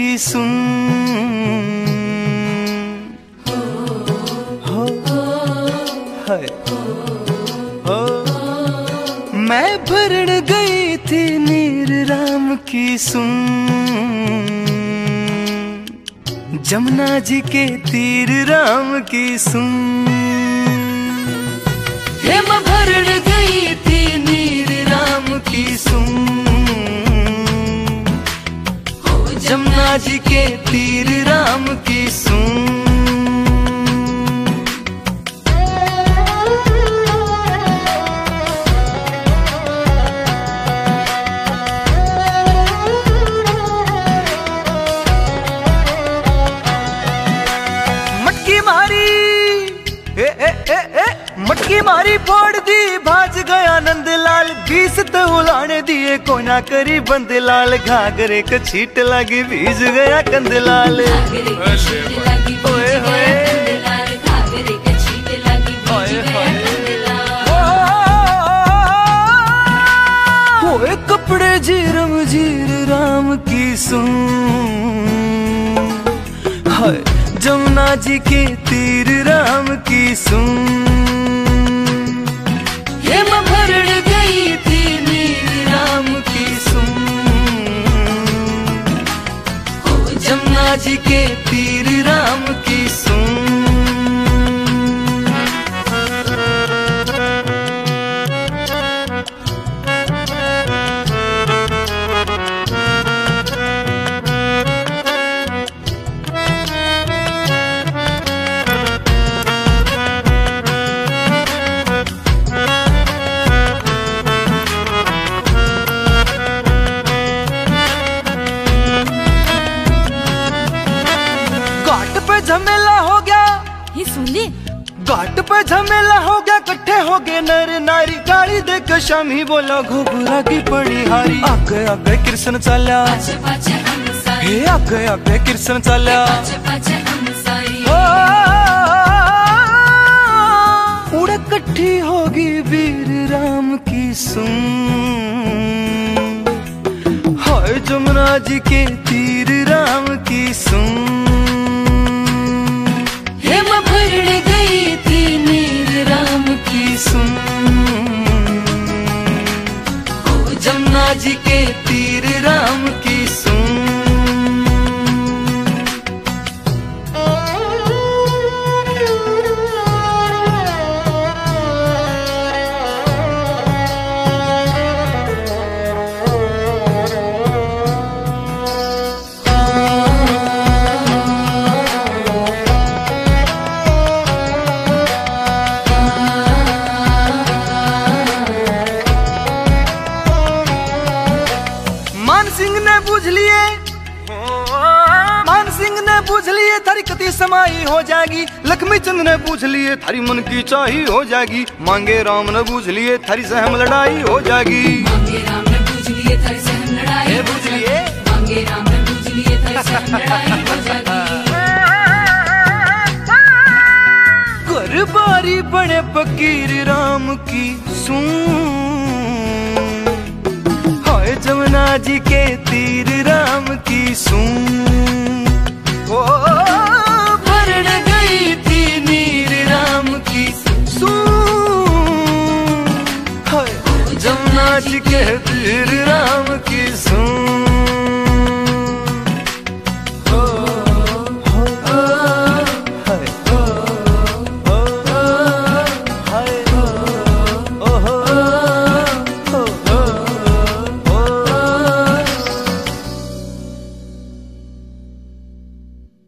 सुन हो हाय हो। मैं भरण गई थी नीर राम की सुन, जमुना जी के तीर राम की सुन। हे मैं भरण गई थी नीर राम की सुन, जमुना जी के तीर राम की सुन। मटकी मारी फोड़ दी भाज गया नंदलाल, 20 तो उलाने दिए कोना करी बंदलाल। घाघरे को छीट लगी भीज गया कंदलाल। ओए होए होए कपड़े जीरम जीर राम की सुन, हाय जमुना जी के तीर राम की सुन। ये मैं भरण गई थी नीर राम की सुन, जमुना जी के तीर राम की सुन। झमेला हो गया, ये सुन ली घाट पे झमेला हो गया, कट्ठे हो गए नर नारी। गाड़ी देख शामी बोला घुघरा की पणिहारी। आगे आगे कृष्ण चल्या, हे आगे आगे कृष्ण चल्या। उड़ कट्ठी होगी वीर राम की सुन, हाय जमुना जी के तीर राम की सुन। भरण गई थी नीर राम की सुन, जमुना जी के तीर राम की सुन। पूछ लिए थारी कति समाई हो जाएगी। लक्ष्मी चंद ने पूछ लिए थारी मन की चाही हो जाएगी। मांगे राम ने पूछ लिए थारी सहम लड़ाई हो जाएगी। मांगे राम ने पूछ लिए थारी सहम लड़ाई पूछ लिए, मांगे राम ने पूछ लिए थारी सहम लड़ाई हो जाएगी। घर बारी बने फकीर राम की सुन, हाय जमुना जी के तीर राम की सुन। ओ भरण गई थी नीर राम की सुन, हाय जमुना जी के तीर राम की सुन।